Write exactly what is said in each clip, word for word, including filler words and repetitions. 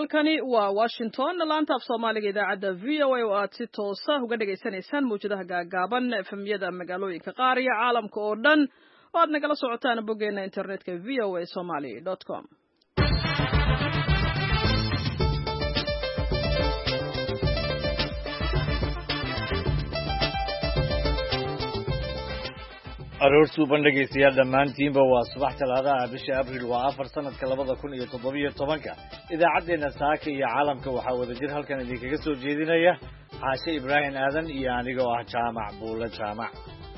halkani waa Washington laanta af Soomaaliga idaacada V O A oo aad si toos ah uga dhageysanaysaan muujadaha gaagaaban efemyada magaalooyinka qaar iyo caalamka oo dhan oo aad nagala socotaan boggeena internetka v o a somali dot com. aroortu bandhigaystayaal dhammaantiinba waa subax talaadaha bisha abriil waa afar sanadka labada kun iyo toddobiyo tobanka idaacaddeenna saaka iyo caalamka waxaa wadajir halkan idinkaga soo jeedinaya xaashe ibraahim aadan iyo anigoo ah jaamac buulle jaamac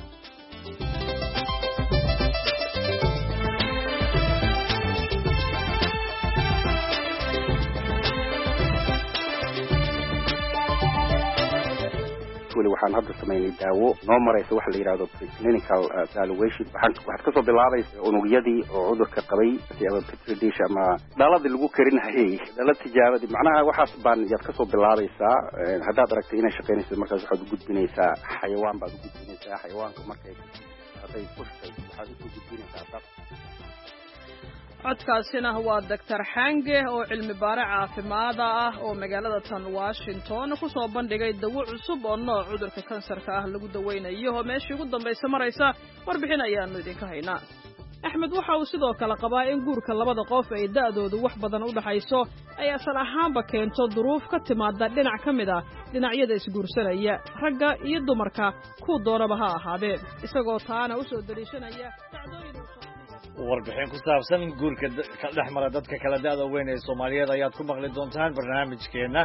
waxaan hadda sameynay daawo noo maraysa waxa la yiraahdo preclinical evaluation waxaan waxaad ka soo bilaabaysaa unugyadii oo cudurka qabay ama petri dish ama dhaladii lagu karinayay dhalad tijaabadii macnaha waxaas baan yaad ka soo bilaabaysaa haddaad aragtay inay shaqaynayso markaas waxaad u gudbinaysaa xayawaan baad u gudbinaysaa xayawaanka markay hadday kushtay waxaad u gudbinaysaa dad codkaasina waa doctor Xange oo cilmi baare caafimaad ah oo magaalada tan Washington ku soo bandhigay dawo cusub oo nooc cudurka kansarka ah lagu daweynayo oo meeshii ugu dambaysa maraysa warbixin ayaanu idinka haynaa Axmed waxa uu sidoo kale qabaa in guurka labada qof ay da'doodu wax badan u dhaxayso ay asal ahaanba keento duruuf ka timaada dhinac ka mid ah dhinacyada isguursanaya ragga iyo dumarka ku doonaba ha ahaadeen isagoo taana u soo daliishanaya dhacdooyin warbixin ku saabsan guurka ka dhex mara dadka kala da'da weyn ee Soomaaliyeed ayaad ku maqli doontaan barnaamijkeena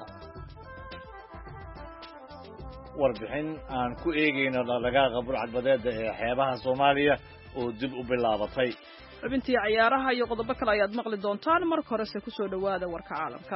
warbixin aan ku eegayno dhaqdhaqaaqa burcadbadeeda ee xeebaha Soomaaliya oo dib u bilaabatay xubintii ciyaaraha iyo qodobo kale ayaad maqli doontaan marka horese ku soo dhawaada warka caalamka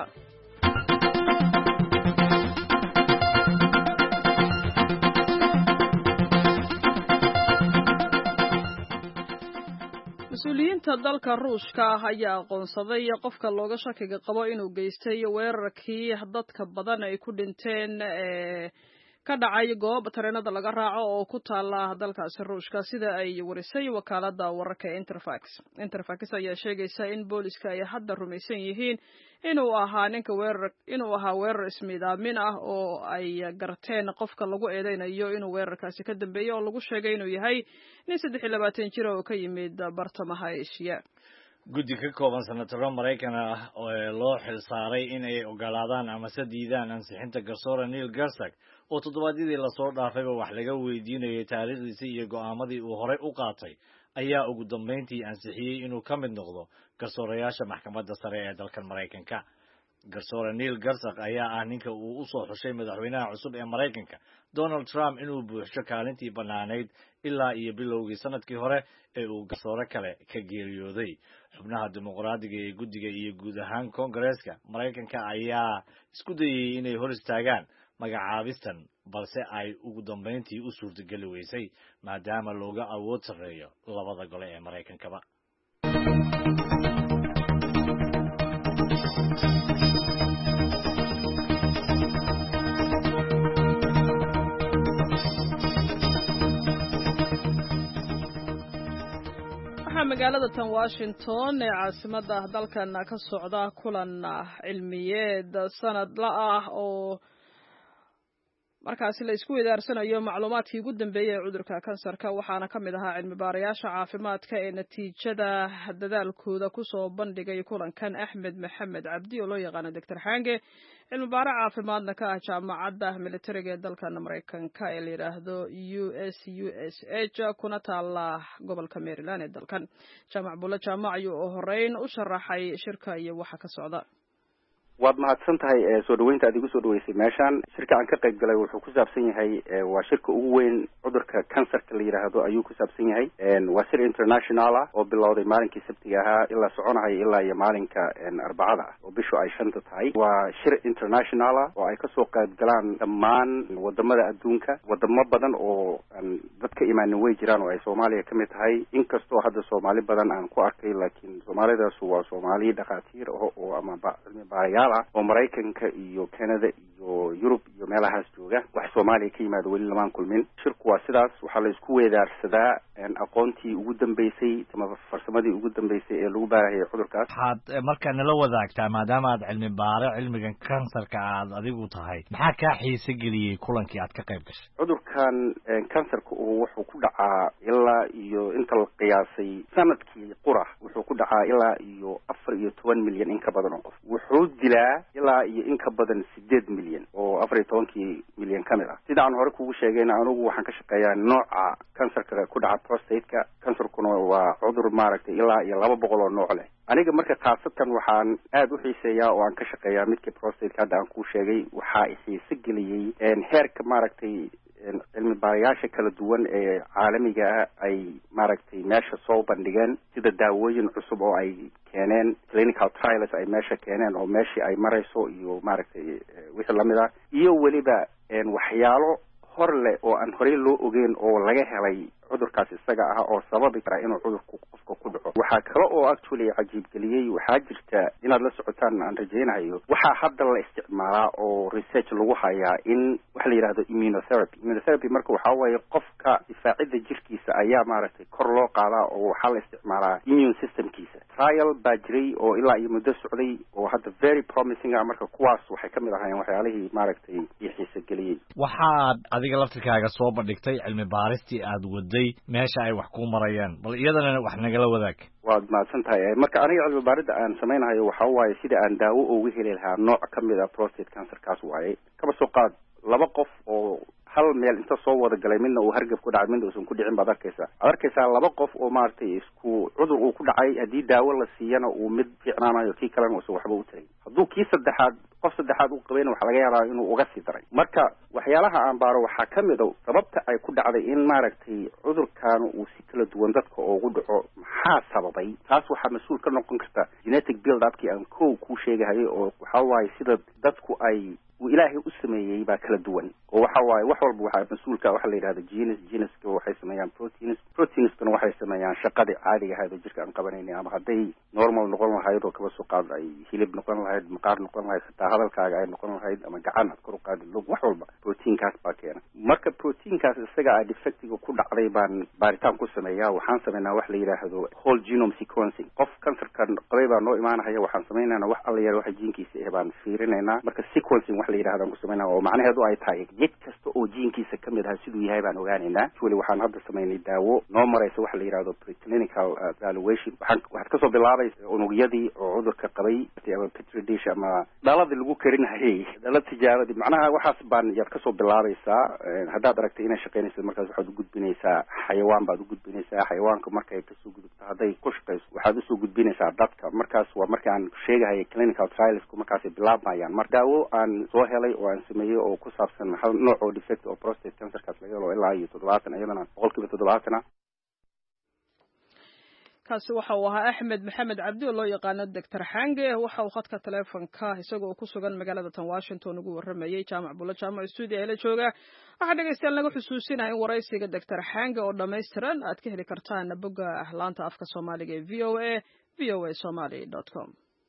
mas-uuliyiinta dalka Ruushka ayaa aqoonsaday qofka looga shakiga qabo inuu geystay weerarkii dadka badan ay ku dhinteen ee ka dhacay goob tareenada laga raaco oo ku taala dalkaasi Ruushka sida ay warisay wakaalada wararka Interfax Interfax ayaa sheegaysa in booliska ay hadda rumaysan yihiin inuu ahaa ninka weerar inuu ahaa weerar ismiidaamin ah oo ay garteen qofka lagu eedeynayo inuu weerarkaasi ka dambeeyo oo lagu sheegay inuu yahay nin saddex iyo labaatan jir oo ka yimid bartamaha Aasiya guddi ka kooban senataro Mareykan ah oo loo xil saaray in ay ogolaadaan ama diidaan ansixinta garsoore Neil Gorsuch oo toddobaadyadii la soo dhaafayba wax laga weydiinayay taariikhdiisa iyo go'aamadii uu horey u qaatay ayaa ugu dambeyntii ansixiyay inuu ka mid noqdo garsoorayaasha maxkamadda sare ee dalka Mareykanka garsoore Neil Gorsuch ayaa ah ninka uu u soo xushay madaxweynaha cusub ee Mareykanka Donald Trump inuu buuxsho kaalintii banaaneyd ilaa iyo bilowgii sanadkii hore ee uu garsoore kale ka geeriyooday xubnaha dimuqraadiga ee guddiga iyo guud ahaan Koongareeska Mareykanka ayaa isku dayay inay hor istaagaan magacaabistan balse ay ugu dambeyntii u suurtagali weysay maadaama looga awood sareeyo labada gole ee Mareykankaba magaalada tan Washington ee caasimada dalkan ka socda kulan cilmiyeed sanadla ah oo markaasi la isku idaarsanayo macluumaadkii ugu dambeeyay ee cudurka kansarka waxaana ka mid ahaa cilmi baarayaasha caafimaadka ee natiijada dadaalkooda ku soo bandhigay kulankan Axmed Maxamed Cabdi oo loo yaqaan doctor Xange cilmi baare caafimaadna ka ah jaamacadda militariga ee dalka Mareykanka ee la yiraahdo U S U S H kuna taala gobolka Maryland ee dalkan jaamac buulle jaamac ayuu horeyn u sharaxay shirka iyo waxa ka socda waad mahadsan tahay soo dhaweynta aad igu soo dhaweysay meeshaan shirka aan ka qayb galay wuxuu ku saabsan yahay waa shirka ugu weyn cudurka kansarka la yiraahdo ayuu ku saabsan yahay waa shir international ah oo bilowday maalinkii sabtiga ahaa ilaa soconaya ilaa iyo maalinka arbacada oo bishu ay shanta tahay waa shir international ah oo ay ka soo qayb galaan dhammaan wadamada adduunka wadamo badan oo dad ka imaanin way jiraan oo ay Soomaaliya ka mid tahay inkastoo hadda Soomaali badan aan ku arkay laakiin Soomaalidaas waa Soomaali dhaqaatiir oo ama cilmi baarayaal oo Mareykanka iyo Canada iyo oo Yurub iyo meelahaas jooga wax Soomaaliya ka yimaado weli lamaan kulmin shirku waa sidaas waxa la isku weedaarsadaa aqoontii ugu dambeysay ama farsamadii ugu dambeysay ee lagu baarayo cudurkaas waxaad markaa nala wadaagtaa maadaama aad cilmi baare cilmigan kansarka aad adigu tahay maxaa kaa xiise geliyey kulankii aad ka qayb gashay cudurkan kansarka uu wuxuu ku dhacaa ilaa iyo inta la qiyaasay sanadkii qura wuxuu ku dhacaa ilaa iyo afar iyo toban milyan in ka badan oo qof wuxuu dilaa ilaa iyo in ka badan sideed milyan oo afar iyo tobankii milyan ka mid ah sida aan hore kugu sheegayna anigu waxaan ka shaqeeyaa nooca kansarka ku dhaca prostate-ka kansarkuna waa cudur maaragtay ilaa iyo laba boqol oo nooc leh aniga marka khaasatan waxaan aad u xiiseeyaa oo aan ka shaqeeyaa midka prostate-ka hadda aan kuu sheegay waxaa xiise geliyey heerka maaragtay cilmi baarayaasha kala duwan ee caalamiga ah ay maaragtay meesha soo bandhigeen sida daawooyin cusub oo ay keeneen clinical trials ay meesha keeneen oo meeshii ay marayso iyo maaragtay wixii lamid ah iyo weliba waxyaalo hor leh oo aan horey loo ogeyn oo laga helay cudurkaas isaga ah oo sababi kara inuu cudurku qofka ku dhaco waxaa kale oo actually cajiib geliyey waxaa jirta inaad la socotaan aan rajaynayo waxaa hadda la isticmaalaa oo research lagu hayaa in waxa la yidhahdo immunotherapy immunotherapy marka waxaa waaye qofka difaacidda jirkiisa ayaa maaragtay kor loo qaadaa oo waxaa la isticmaalaa immune systemkiisa trial baa jiray oo ilaa iyo muddo socday oo hadda very promising ah marka kuwaas waxay ka mid ahaayeen waxyaalihii maaragtay ii xiise geliyey waxaad adiga laftirkaaga soo bandhigtay cilmi baaristii aad waday meesha ay wax ku marayaan bal iyadana wax nagala wadaag waad mahadsan tahay marka aniga cilmi baaridda aan samaynayo waxaa waaye sida aan daawo uga heli lahaa nooc ka mid ah prostate cancerkaas waaye kaba soo qaad laba qof oo hal meel inta soo wada galay midna uu hargab ku dhacay midna uusan ku dhicin baad arkaysaa ad arkaysaa laba qof oo maaragtay isku cudur uu ku dhacay haddii daawo la siiyana uu mid fiicnaanayo kii kalena uusan waxba u tarin hadduu kii saddexaad qof saddexaad u qabayna waxaa laga yaabaa inuu uga sii daray marka waxyaalaha aan baaro waxaa ka mid a sababta ay ku dhacday in maaragtay cudurkaanu uu si kala duwan dadka ugu dhaco maxaa sababay taas waxaa mas-uul ka noqon karta genetic build upkii aan kow kuu sheegahayay oo waxaa waaye sida dadku ay uu ilaahay u sameeyey baa kala duwan oo waxa waaye wax walba waxaa mas-uulka waxa la yidhahda genes geneska waxay sameeyaan proteins proteinskana waxay sameeyaan shaqadii caadiga ahayd oo jirka aan qabanaynin ama hadday normal noqon lahayd oo kaba soo qaad ay hilib noqon lahayd maqaar noqon lahayd xitaa hadalkaaga ay noqon lahayd ama gacan aad kor u qaadi lug wax walba proteinkaas baa keena marka proteinkaas isaga a defectiga ku dhacday baan baaritaan ku sameeyaa waxaan sameynaa wax la yidhaahdo whole genome sequencing qof kansarkan qabay baa noo imaanaya waxaan sameynaynaa wax alla yar waxa jiinkiisa eh baan fiirinaynaa marka sequencing wax la yidhahdo aan ku sameynaa oo macnaheedu ay tahay jid kasta oo jiinkiisa ka mid ah siduu yahay baan ogaanaynaa weli waxaan hadda sameynay daawo noo maraysa waxa la yidhahdo preclinical evaluation waxaan waxaad kasoo bilaabaysa unugyadii oo cudurka qabay ama petri dish ama dhaladii lagu karinayay dhala tijaabadii macnaha waxaas baan yaad kasoo bilaabaysaa haddaad aragtay inay shaqaynaysa markaas waxaad u gudbinaysaa xayawaan baad u gudbinaysaa xayawaanka markay kasoo gudubto hadday ku shaqayso waxaad usoo gudbinaysaa dadka markaas waa marka aan sheegahaya clinical trialsku markaasay bilaabmayaan mar daawo aan soo helay oo aan sameeyey oo ku saabsan hal nooc oo defect oo prostate cancerkaas laga helo ilaa iyo toddobaatan iyadana boqol kiiba toddobaatan ah kaasi waxa uu ahaa axmed maxamed cabdi oo loo yaqaano doctor xange waxa uu khadka taleefonka isagoo ku sugan magaalada tan washington ugu warramayay jaamac bulo jaamac studio ee la jooga waxaa dhegaystayaal naga xusuusinaya in waraysiga doctor xange oo dhammaystiran aad ka heli kartaan bogga laanta afka soomaaliga ee v o a v o a somaly dot com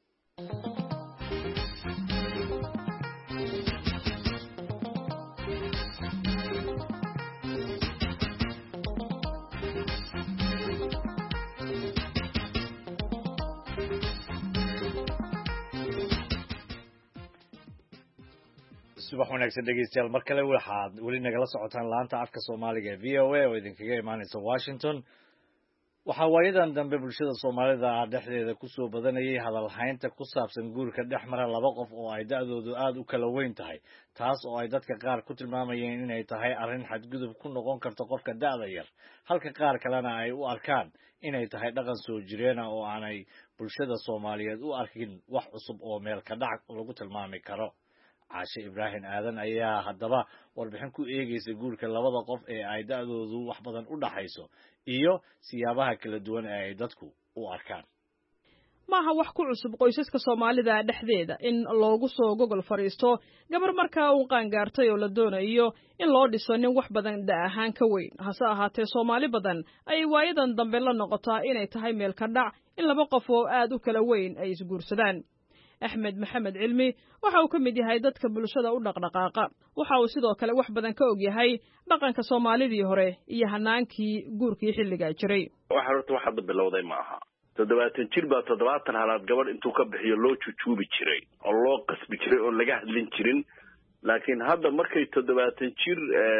subax wanaagsan dhegeystayaal mar kale waxaad weli nagala socotaan laanta afka soomaaliga ee v o a oo idinkaga imaanaysa washington waxaa waayadan dambe bulshada soomaalida dhexdeeda kusoo badanayay hadalhaynta ku saabsan guurka dhex mara laba qof oo ay da-doodu aada u kala weyn tahay taas oo ay dadka qaar ku tilmaamayeen inay tahay arrin xadgudub ku noqon karta qofka da-da yar halka qaar kalena ay u arkaan inay tahay dhaqan soo jireena oo aanay bulshada soomaaliyeed u arkin wax cusub oo meel ka dhac lagu tilmaami karo caashe ibraahim aadan ayaa haddaba warbixin ku eegaysa guurka labada qof ee ay da-doodu wax badan u dhaxayso iyo siyaabaha kala duwan ee ay dadku u arkaan maaha wax ku cusub qoysaska soomaalida dhexdeeda in loogu soo gogol fadhiisto gabar markaa uu qaangaartay oo la doonayo in loo dhiso nin wax badan da ahaan ka weyn hase ahaatee soomaali badan ayay waayadan dambe la noqotaa inay tahay meel ka dhac in laba qof oo aad u kala weyn ay isguursadaan axmed maxamed cilmi waxa uu ka mid yahay dadka bulshada u dhaqdhaqaaqa waxa uu sidoo kale wax badan ka og yahay dhaqanka soomaalidii hore iyo hanaankii guurkii xilligaa jiray waxa horta wax hadda bilowday ma aha toddobaatan jir baa toddobaatan halaad gabadh intuu ka bixiyo loo jujuubi jiray oo loo qasbi jiray oo laga hadlin jirin laakiin hadda markay toddobaatan jir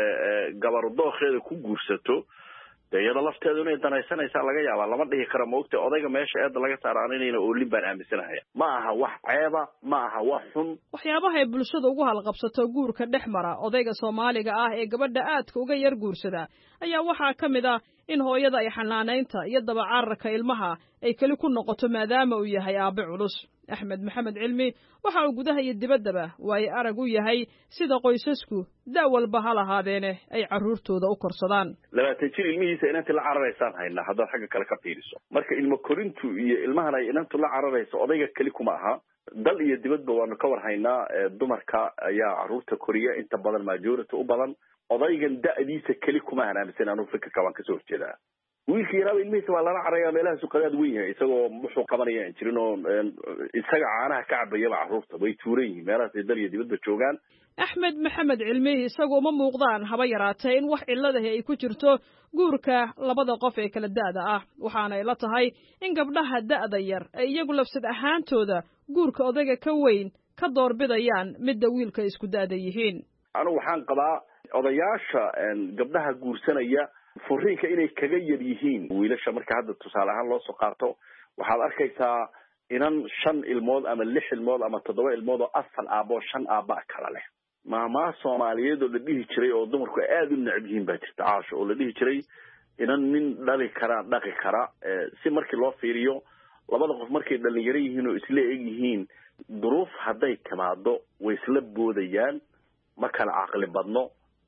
gabar dookheeda ku guursato dee iyada lafteedu inay danaysanaysaa laga yaabaa lama dhihi karo maogta odayga meesha eedda laga saaraanayna oolin baan aaminsanaya ma aha wax ceeba ma aha wax xun waxyaabaha ay bulshada ugu halqabsato guurka dhex mara odayga soomaaliga ah ee gabadha aadka uga yar guursada ayaa waxaa ka mid ah in hooyada ay xanaanaynta iyo dabacaararka ilmaha ay keli ku noqoto maadaama uu yahay aabe culus axmed maxamed cilmi waxa uu gudaha iyo dibaddaba waaye arag u yahay sida qoysasku da' walba ha lahaadeene ay carruurtooda u korsadaan labaatan jir ilmihiisa inanti la cararaysaan haynaa haddaad xagga kale ka fiiriso marka ilmo korintu iyo ilmahan ay inantu la cararayso odayga keli kuma aha dal iyo dibadba waanu ka war haynaa dumarka ayaa carruurta koriya inta badan majority u badan odaygan da'diisa keli kuma ahan aaminsan anuu fikirka waan kasoo horjeedaa wiilka yaraaba ilmihiisa waa lala caraya meelaha suqadaad weyn yahay isagoo wuxuu qabanaya aan jirin oo isaga caanaha ka cabayaba carruurta way tuuran yihiin meelahaas ay dal iyo dibadba joogaan axmed maxamed cilmi isagu uma muuqdaan haba yaraatee in wax cilladahi ay ku jirto guurka labada qof ee kala da'da ah waxaana ay la tahay in gabdhaha da'da yar ay iyagu lafsad ahaantooda guurka odayga ka weyn ka doorbidayaan midda wiilka isku da'da yihiin anigu waxaan qabaa odayaasha gabdhaha guursanaya furiinka inay kaga yar yihiin wiilasha marka hadda tusaale ahaan loo soo qaato waxaad arkaysaa inan shan ilmood ama lix ilmood ama toddoba ilmood oo afar aaboo shan aaba kala leh maamaa soomaaliyeed oo la dhihi jiray oo dumarku aada u necab yihiin baa jirta caasho oo la dhihi jiray inan nin dhali kara dhaqi kara si markii loo fiiriyo labada qof markay dhalinyaro yihiin oo isla eg yihiin duruuf hadday timaado way isla boodayaan ma kala caqli badno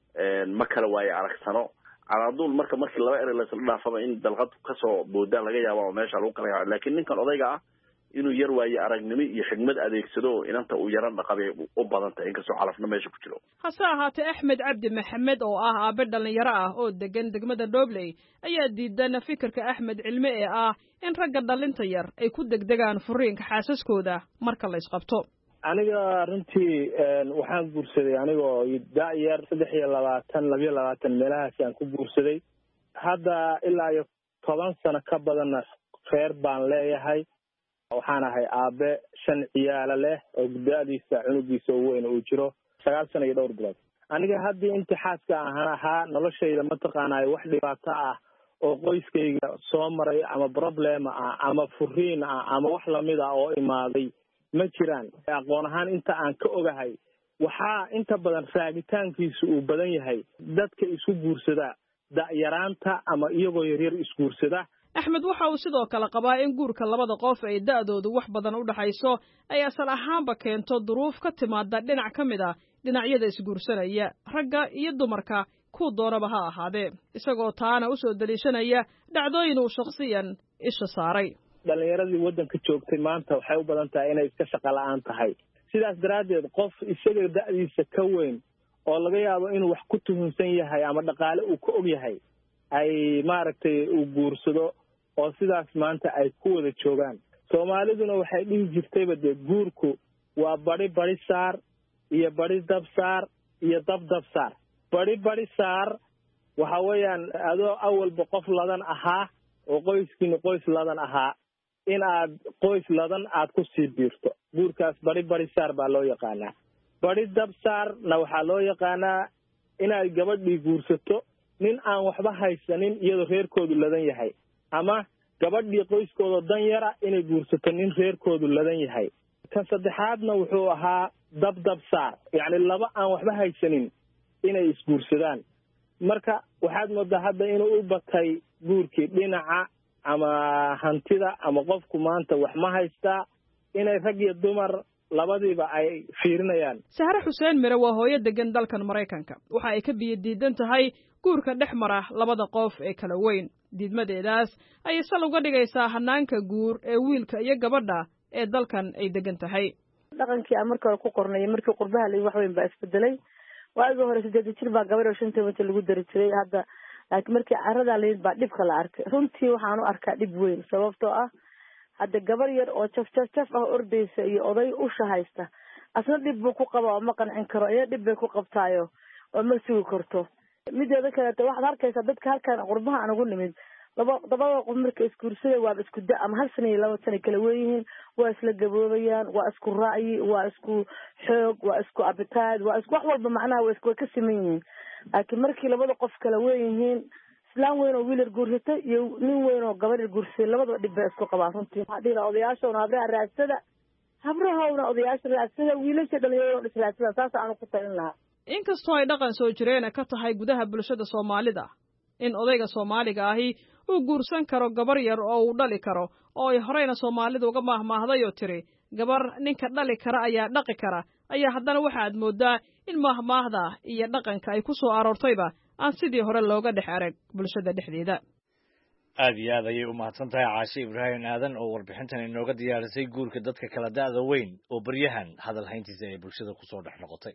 ma kala waayo aragsano calaadul marka markii laba eray laysla dhaafaba in dalqad kasoo boodaan laga yaaba oo meesha lagu kala yaabo laakiin ninkan odayga ah inuu yar waayo aragnimo iyo xigmad adeegsado inanta uu yaran dhaqabay u badan tahay inkastoo calafna meesha ku jiro hase ahaatee axmed cabdi maxamed oo ah aabe dhalinyaro ah oo degan degmada Dhobley ayaa diidan fikirka axmed cilmi ee ah in ragga dhalinta yar ay ku degdegaan furiinka xaasaskooda marka la isqabto aniga runtii waxaan guursaday anigoo da-yar saddex iyo labaatan labiyo labaatan meelahaasi aan ku guursaday hadda ilaa iyo toban sano ka badanna reer baan leeyahay waxaan ahay aabe shan ciyaalo leh oo da-diisa cunugiisa u weyn uu jiro sagaal sano iyo dhowr bilood aniga haddii intixaaska ahaan ahaa noloshayda mataqaanaayo wax dhibaato ah oo qoyskayga soo maray ama problema ah ama furiin ah ama wax lamid ah oo imaaday ma jiraan aqoon ahaan inta aan ka ogahay waxaa inta badan raagitaankiisu uu badan yahay dadka isku guursada da'yaraanta ama iyagoo yaryar isguursada axmed waxa uu sidoo kale qabaa in guurka labada qof ay da'doodu wax badan u dhaxayso ay asal ahaanba keento duruuf ka timaada dhinac ka mid ah dhinacyada isguursanaya ragga iyo dumarka ku doonaba ha ahaadee isagoo taana usoo daliishanaya dhacdooyin uu shakhsiyan isha saaray dhalinyaradii waddanka joogtay maanta waxay u badan tahay inay iska shaqo la-aan tahay sidaas daraaddeed qof isaga da'diisa ka weyn oo laga yaabo inuu wax ku tuhunsan yahay ama dhaqaale uu ka og yahay ay maaragtay uu guursado oo sidaas maanta ay ku wada joogaan soomaaliduna waxay dhihi jirtayba dee guurku waa badi badi saar iyo badi dab saar iyo dab dab saar badi badi saar waxa weeyaan adoo awalba qof ladan ahaa oo qoyskiina qoys ladan ahaa in aad qoys ladan aad ku sii biirto guurkaas badi badi saar baa loo yaqaanaa badi dab saarna waxaa loo yaqaanaa inaad gabadhii guursato nin aan waxba haysanin iyadoo reerkoodu ladan yahay ama gabadhii qoyskooda dan yara inay guursato nin reerkoodu ladan yahay kan saddexaadna wuxuu ahaa dab dab saar yacni laba aan waxba haysanin inay isguursadaan marka waxaad moodaa hadda inuu u batay guurkii dhinaca ama hantida ama qofku maanta wax ma haystaa inay rag iyo dumar labadiiba ay fiirinayaan sahre xuseen mire waa hooyo degan dalkan maraykanka waxa ay ka biyo diidan tahay guurka dhex mara labada qof ee kala weyn diidmadeedaas ayay sal uga dhigaysaa hanaanka guur ee wiilka iyo gabadha ee dalkan ay degan tahay dhaqankii aan markii hore ku qornay markii qurbaha la wax weyn baa isbedelay waagii hore sideed jir baa gabar oo shantii wata lagu dari jiray hadda laakiin markii carada la yid baa dhibka la arkay runtii waxaan u arkaa dhib weyn sababtoo ah hadda gabar yar oo jaf jaf jaf ah ordaysa iyo oday usha haysta asna dhib buu ku qaba oo ma qancin karo iyo dhib bay ku qabtaayo oo ma sugi karto mideeda kaleeto waxaad arkaysaa dadka halkan qurbaha aan ugu nimid laba dabada qof marka iskuursada waa isku da ama hal sano iyo laba sano kala weeyihiin waa isla gaboobayaan waa isku ra'yi waa isku xoog waa isku appetite waa isku wax walba macnaha waa isku ka siman yihiin laakiin markii labada qof kala weeyihiin islaan weyn oo wiil yar guursatay iyo nin weyn oo gabar yar guursatay labadaba dhib bay isku qabaan runtii waxaa dhihi lahaa odayaashoona habraha raadsada habrahowna odayaasha raadsada wiilasha dhalinyarada israadsada saas aanu ku talin lahaa inkastoo ay dhaqan soo jireena ka tahay gudaha bulshada soomaalida in odayga soomaaliga ahi uu guursan karo gabar yar oo uu dhali karo oo ay horeyna soomaalidu uga maahmaahday oo tiri gabar ninka dhali kara ayaa dhaqi kara ayaa haddana waxaad moodaa in maahmaahda iyo dhaqanka ay ku soo aroortayba aan sidii hore looga dhex arag bulshada dhexdeeda aad iyo aad ayay u mahadsan tahay caashe ibraahim aadan oo warbixintan inooga diyaarisay guurka dadka kala da'da weyn oo baryahan hadal hayntiisa ay bulshada kusoo dhex noqotay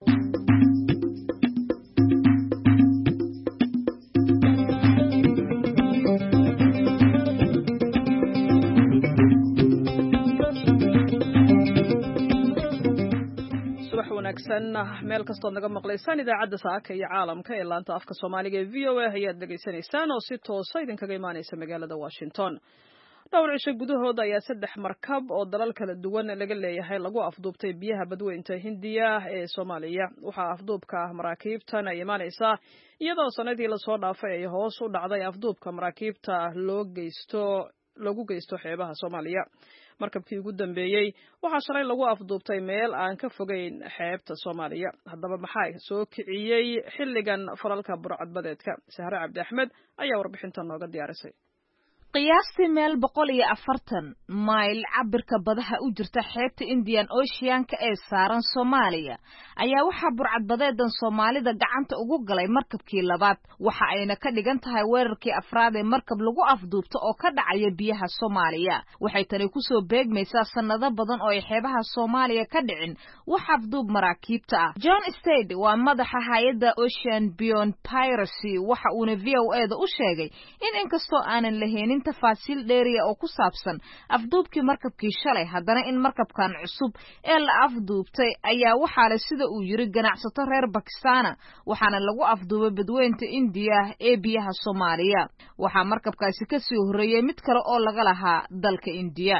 meel kastood naga maqlaysaan idaacadda saaka iyo caalamka ee laanta afka soomaaliga ee v o a ayaad dhegaysanaysaan oo si toosa idinkaga imaanaysa magaalada washington dhowr cisho gudahooda ayaa saddex markab oo dalal kala duwan laga leeyahay lagu afduubtay biyaha badweynta hindiya ee soomaaliya waxaa afduubka maraakiibtan ay imaanaysaa iyadoo sanadii lasoo dhaafay ay hoos u dhacday afduubka maraakiibta loo geysto lagu geysto xeebaha soomaaliya markabkii ugu dambeeyey waxaa shalay lagu afduubtay meel aan ka fogeyn xeebta soomaaliya haddaba maxaa soo kiciyey xilligan falalka burcadbadeedka sahre cabdi axmed ayaa warbixintan nooga diyaarisay qiyaastii meel boqol iyo afartan mayl cabirka badaha u jirta xeebta indian oceanka ee saaran soomaaliya ayaa waxaa burcadbadeedan soomaalida gacanta ugu galay markabkii labaad waxa ayna ka dhigan tahay weerarkii afraad ee markab lagu afduubto oo ka dhacaya biyaha soomaaliya waxay tani kusoo beegmaysaa sannado badan oo ay xeebaha soomaaliya ka dhicin wax afduub maraakiibta ah john stade waa madaxa hay-adda ocean beyond piracy waxa uuna v o e da u sheegay in inkastoo aanan laheenin tafaasiil dheeriya oo ku saabsan afduubkii markabkii shalay haddana in markabkan cusub ee la afduubtay ayaa waxaa le sida uu yiri ganacsato reer bakistaana waxaana lagu afduubay badweynta indiya ee biyaha soomaaliya waxaa markabkaasi ka sii horreeyey mid kale oo laga lahaa dalka indiya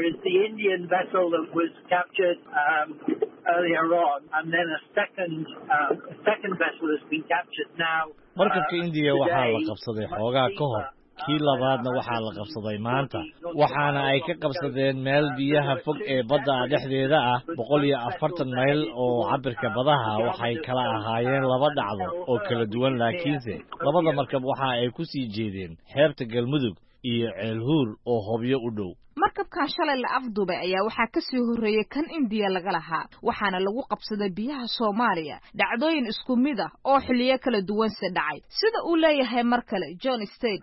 markabka indiya waxaa la qabsaday xoogaa ka hor kii labaadna waxaa la qabsaday maanta waxaana ay ka qabsadeen meel biyaha fog ee badda dhexdeeda ah boqol iyo afartan mayl oo cabirka badaha waxay kala ahaayeen laba dhacdo oo kala duwan laakiinse labada markab waxa ay ku sii jeedeen xeebta galmudug iyo ceelhuur oo hobyo u dhow markabkan shalay la afduubay ayaa waxaa ka sii horreeyey kan indiya laga lahaa waxaana lagu qabsaday biyaha soomaaliya dhacdooyin isku mid ah oo xilliyo kala duwanse dhacay sida uu leeyahay mar kale john state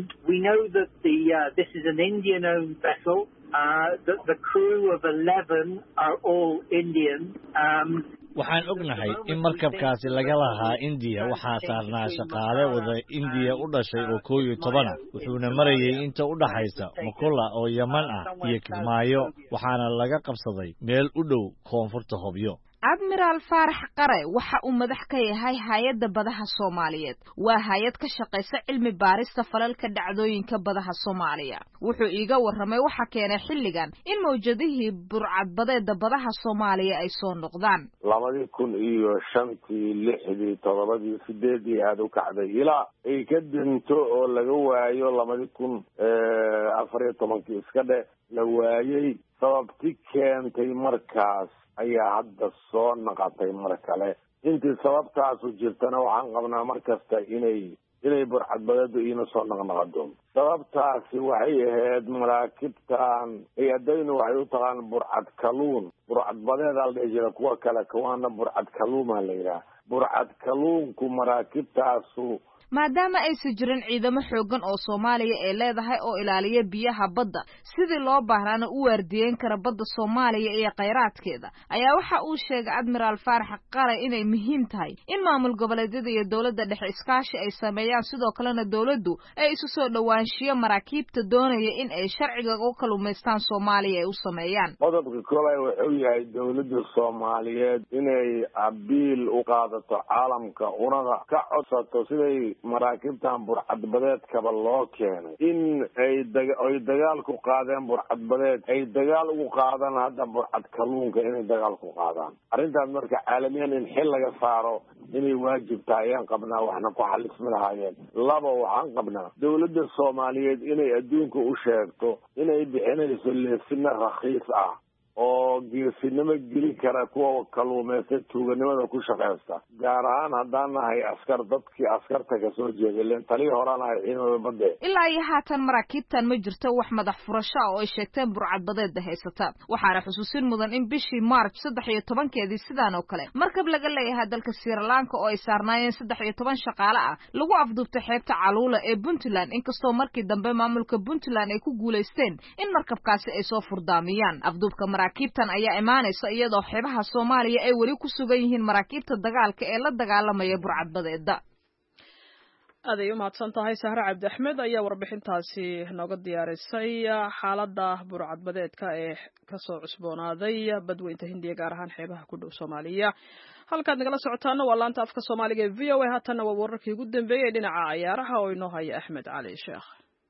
waxaan ognahay in markabkaasi laga lahaa indiya waxaa saarnaa shaqaale wada indiya u dhashay oo koow iyo tobana wuxuuna marayay inta u dhaxaysa mukulla oo yaman ah iyo kismaayo waxaana laga qabsaday meel u dhow koonfurta hobyo admiraal faarax qare waxa uu madax ka yahay hay-adda badaha soomaaliyeed waa hay-ad ka shaqaysa cilmi baarista falalka dhacdooyinka badaha soomaaliya wuxuu iiga warramay waxa keenay xilligan in mawjadihii burcadbadeeda badaha soomaaliya ay soo noqdaan labadii kun iyo shantii lixdii toddobadii sideedii aada u kacday ilaa ay ka dinto oo laga waayo labadii kun afar iyo tobankii iska dhe la waayey sababti keentay markaas ayaa hadda soo naqatay mar kale intii sababtaasu jirtana waxaan qabnaa mar kasta inay inay burcadbadeedu iina soo naqnaqado sababtaasi waxay ahayd maraakibtan hay-adaynu waxay u taqaan burcad kaluun burcadbadeedaa la dhihi jira kuwa kale kuwaana burcad kaluumaa la yidhaha burcad kaluunku maraakibtaasu maadaama aysan jirin ciidamo xoogan oo Soomaaliya ay leedahay oo ilaaliya biyaha badda sidii loo baahnaana u waardiyeyn kara badda Soomaaliya iyo kheyraadkeeda ayaa waxa uu sheegay Admiral Faarax Qare inay muhiim tahay in maamul goboleedyada iyo dawladda dhexe iskaashi ay sameeyaan sidoo kalena dawladdu ay isu soo dhawaanshiyo maraakiibta doonaya in ay sharciga u kaluumaystaan Soomaaliya ay u sameeyaan qodobka kale wuxuu yahay dawladda Soomaaliyeed inay abiil u qaadato caalamka una ka codsato siday maraakiibtan burcadbadeedkaba loo keenay in ay ay dagaal ku qaadeen burcadbadeed ay dagaal ugu qaadaan hadda burcad kalluunka inay dagaal ku qaadaan arrintaas marka caalamiyan in xil laga saaro inay waajib tahay ayaan qabnaa waxna ku xalismi lahaayeen laba waxaan qabnaa dawladda Soomaaliyeed inay adduunka u sheegto inay bixinayso leesina rakhiis ah oo geesinimo geli kara kuwa kalluumaysta tuuganimada ku shaqeysta gaar ahaan haddaan nahay askar dadkii askarta ka soo jeedeen taliye horaan ay ciidamada badda ilaa iyo haatan maraakiibtan ma jirto wax madax furasho oo ay sheegteen burcadbadeeda haysata waxaana xusuusin mudan in bishii March saddex iyo tobankeedii sidaan oo kale markab laga leeyahay dalka Sri Lanka oo ay saarnaayeen saddex iyo toban shaqaale ah lagu afduubtay xeebta Caluula ee Puntland inkastoo markii dambe maamulka Puntland ay ku guuleysteen in markabkaasi ay soo furdaamiyaan afduubka maraakiibtan ayaa imaanaysa iyadoo xeebaha Soomaaliya ay wali ku sugan yihiin maraakiibta dagaalka ee la dagaalamaya burcadbadeeda aday u mahadsan tahay Sahra Cabdi Axmed ayaa warbixintaasi nooga diyaarisay xaaladda burcadbadeedka ee ka soo cusboonaaday badweynta Hindiya gaar ahaan xeebaha ku dhow Soomaaliya halkaad nagala socotaana waa laanta afka Soomaaliga ee V O A haatan waa wararkii ugu dambeeyay dhinaca ciyaaraha oo inoo haya Axmed Cali Sheekh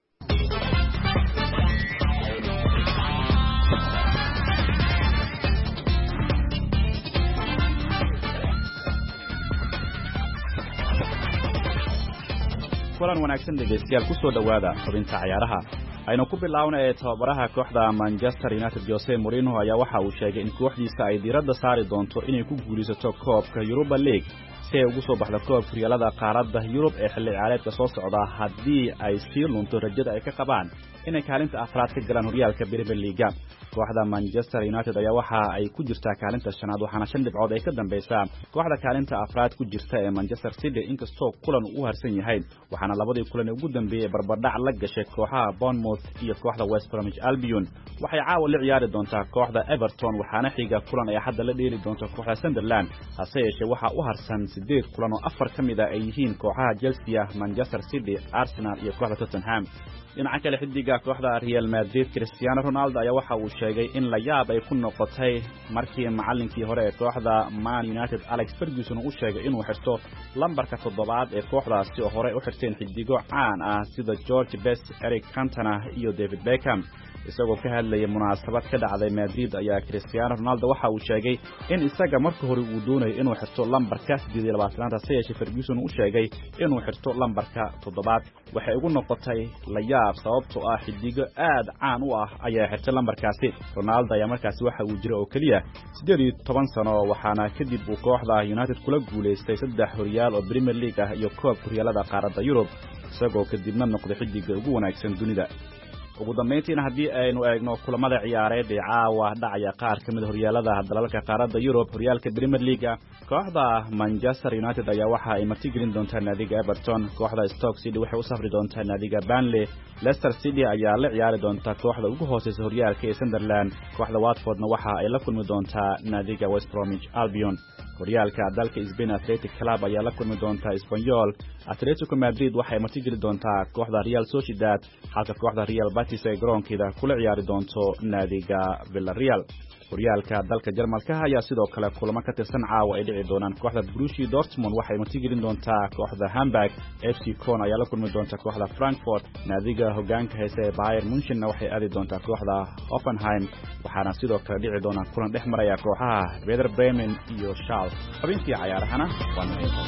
kulan wanaagsan dhegeystayaal ku soo dhawaada xubinta ciyaaraha aynu ku bilaabnay tababaraha kooxda Manchester United Jose Mourinho ayaa waxa uu sheegay in kooxdiisa ay diiradda saari doonto inay ku guulaysato koobka Europa League si ay ugu soo baxdo koobka riyaalada qaaradda Yurub ee xilli ciyaareedka soo socda haddii ay sii lunto rajada ay ka qabaan inay kaalinta afraad ka galaan horyaalka Premier League kooxda Manchester United ayaa waxa ay ku jirtaa kaalinta shanaad waxaana shan dhibcood ay ka dambaysaa kooxda kaalinta afraad ku jirta ee Manchester City inkastoo kulan uu harsan yahay waxaana labadii kulan ugu dambeeyay barbardhac la gashay kooxaha Bournemouth iyo kooxda West Bromwich Albion waxay caawa la ciyaari doontaa kooxda Everton waxaana xiga kulan ay hadda la dheeli doonto kooxda Sunderland hase yeeshee waxa u harsan sideed kulan oo afar ka mid ah ay yihiin kooxaha Chelsea, Manchester City, Arsenal iyo kooxda Tottenham dhinaca kale xidiga kooxda Real Madrid Cristiano Ronaldo ayaa waxa uu sheegay in la yaab ay ku noqotay markii macallinkii hore ee kooxda Man United Alex Ferguson uu sheegay inuu xirto lambarka toddobaad ee kooxdaasi oo hore u xirteen xidigo caan ah sida George Best, Eric Cantona iyo David Beckham isagoo ka hadlayay munaasabad ka dhacday Madrid ayaa Cristiano Ronaldo waxa uu sheegay in isaga markii hore uu doonay inuu xirto lambarka siddeed iyo labaatan sayesha Ferguson uu sheegay inuu xirto lambarka toddobaad waxay ugu noqotay la yaab sababtoo ah xidigo aad caan u ah ayaa xirtay lambarkaasi Ronaldo ayaa markaasi waxa uu jira oo kaliya siddeed iyo toban sano waxaana kadib uu kooxda United kula guuleystay saddex horyaal oo Premier League ah iyo koob horyaalada qaaradda Yurub isagoo kadibna noqday xidiga ugu wanaagsan dunida ugu dambeyntiina haddii aynu eegno kulamada ciyaareed ee caawa dhacaya qaar ka mid horyaalada dalalka qaaradda Yurub horyaalka Premier League kooxda Manchester United ayaa waxa ay martigelin doontaa naadiga Everton kooxda Stoke City waxay u safri doontaa naadiga Burnley Leicester City ayaa la ciyaari doonta kooxda ugu hooseysa horyaalka ee Sunderland kooxda Watfordna waxa ay la kulmi doontaa naadiga West Bromwich Albion horyaalka dalka Spain Athletic Club ayaa la kulmi doonta Espanyol Atletico Madrid waxay martigeli doontaa kooxda Real Sociedad halka kooxda Real Betis ay garoonkeeda kula ciyaari doonto naadiga Villarreal horyaalka dalka Jarmalka ayaa sidoo kale kulamo ka tirsan caawa ay dhici doonaan kooxda Borussia Dortmund waxay martigelin doontaa kooxda Hamburg F C Köln ayaa la kulmi doonta kooxda Frankfurt naadiga hogaanka haysta ee Bayern Munchen waxay aadi doontaa kooxda Hoffenheim waxaana sidoo kale dhici doona kulan dhex maraya kooxaha Werder Bremen iyo Schalke xubintii ciyaarahana waa nadiifo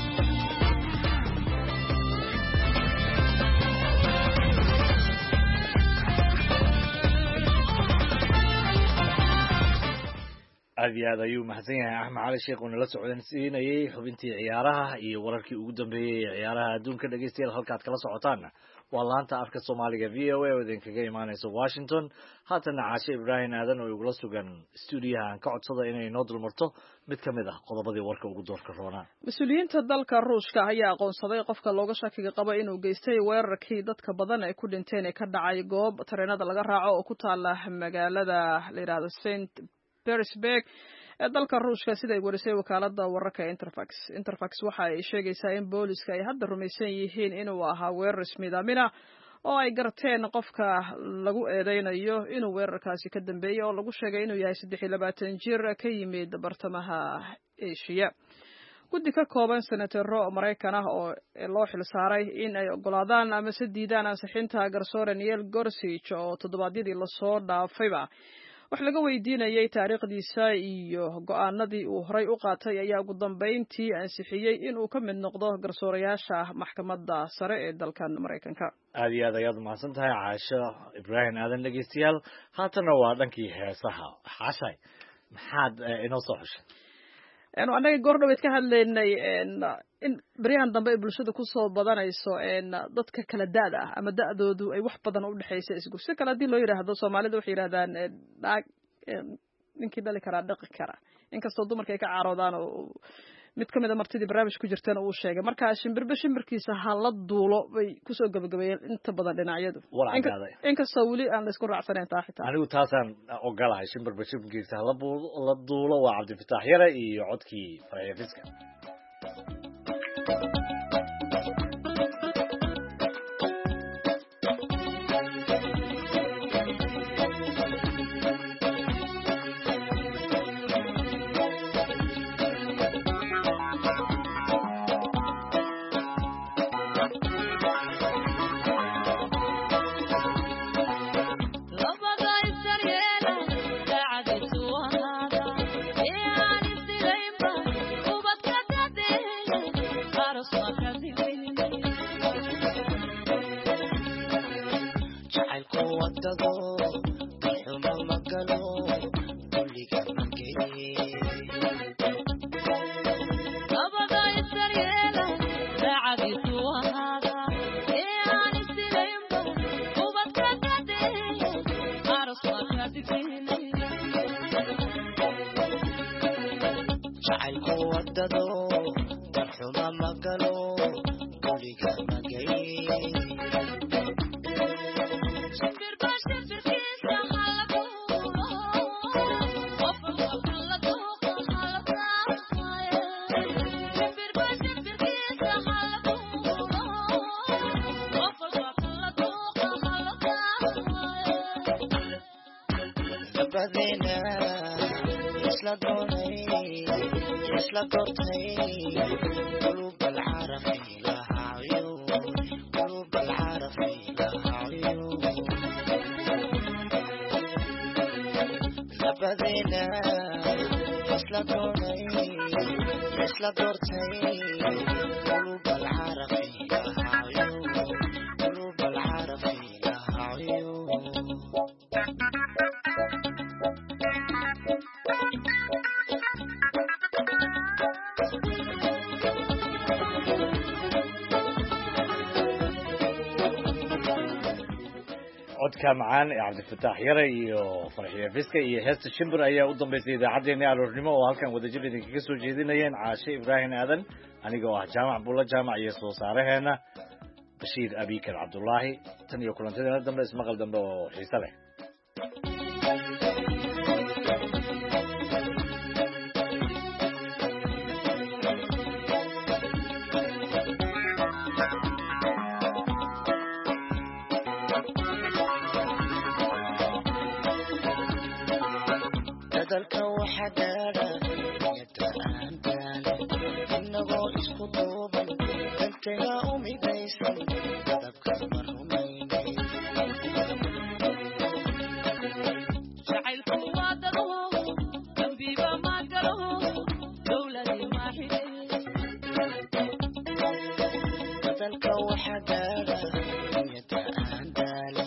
aad iyo aad ayuu mahadsan yahay Axmed Cali Sheekh oo nala socodsiinayay xubintii ciyaaraha iyo wararkii ugu dambeeyay ciyaaraha adduunka dhageystayaal halkaad kala socotaan waa laanta afka Soomaaliga V O A oo idinkaga imaanaysa Washington. Haatana Caashe Ibrahim Aadan oo igula sugan stuudiyaha aan ka codsada inay noo dulmarto mid ka mid ah qodobadii warka ugu doorka roona. Mas-uuliyiinta dalka Ruushka ayaa aqoonsaday qofka looga shakiga qabo inuu geystay weerarkii dadka badan ay ku dhinteen ee ka dhacay goob tareenada laga raaco oo ku taala magaalada la yiraahdo Saint Petersburg ee dalka Ruushka sida ay warisay wakaalada wararka Interfax. Interfax waxa ay sheegaysaa in booliska ay hadda rumaysan yihiin inuu ahaa weerar ismiidaamin oo ay garteen qofka lagu eedeynayo inuu weerarkaasi ka dambeeyay oo lagu sheegay inuu yahay saddex iyo labaatan jir ka yimid bartamaha Asia. Guddi ka kooban senataro Mareykan ah oo loo xilsaaray in ay ogolaadaan ama si diidaan ansixinta garsoore Neil Gorsuch oo toddobaadyadii la soo dhaafayba wax laga weydiinayay taariikhdiisa iyo go'aanadii uu horay u qaatay ayaa ugu dambeyntii ansixiyay in uu ka mid noqdo garsoorayaasha maxkamadda sare ee dalkan Mareykanka. aad iyo aad ayaad mahadsan tahay Caasho Ibrahim Aadan dhegeystayaal. haatana waa dhankii heesaha. Xashay maxaad inoo soo xushay? Een anaga goordhaweed ka hadlaynay in bariyahan dambe ay bulshada ku soo badanayso een dadka kala daada ah ama daadoodu ay wax badan u dhaxayso isgu si kala hadii loo yiraahdo Soomaalidu waxay yiraahdaan dhaag ninkii dhali kara dhaqi kara inkastoo dumarka ay ka caarodaan oo mid ka mid ah martidii barnaamij ku jirtana uu sheegay marka shimbirba shimbirkiisa hala duulo bay ku soo gabagabeeyeen inta badan dhinacyadu inkastoo wali aan la isku raacsanayn taa xitaa anigu taasaan ogolahay shimbirba shimbirkiisa hala la duulo waa Cabdifataax Yare iyo codkii Farxiyo Fiska. codka macaan ee Cabdifataax Yare iyo Farxiyo Fiska iyo heesta shimbir ayaa u dambeysay idaacadeena aroornimo oo halkan wadajir idinkaga soo jeedinayeen Caashe Ibrahim Aadan anigoo ah Jaamac Bulla Jaamac iyo soo saareheena Bashiir Abikar Cabdullaahi tan iyo kulantadeena dambe ismaqal dambe oo xiiso leh. dalka waxa gaadha yadaan gaale inagoo isku duuban dantaga u midaysan dadabka marumaynay jacaylku waa dado dambiba ma galo dowladii ma xidhay dalka waxa gaadha yadaan gaale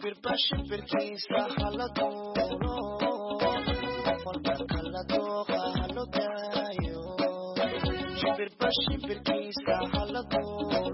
shimbirba shimbirkiisa hala doono qolba kala dooqa halo daayo shimbirba shimbirkiisa hala doono